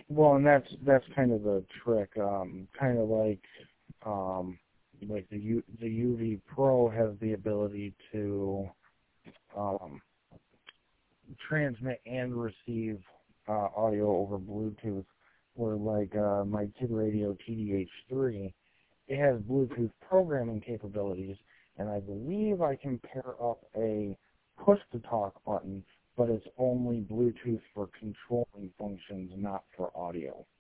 Well, and that's kind of the trick. Kind of like the UV Pro has the ability to um, transmit and receive audio over Bluetooth, where like my Kid Radio TDH3, it has Bluetooth programming capabilities, and I believe I can pair up a push-to-talk button, but it's only Bluetooth for controlling functions, not for audio.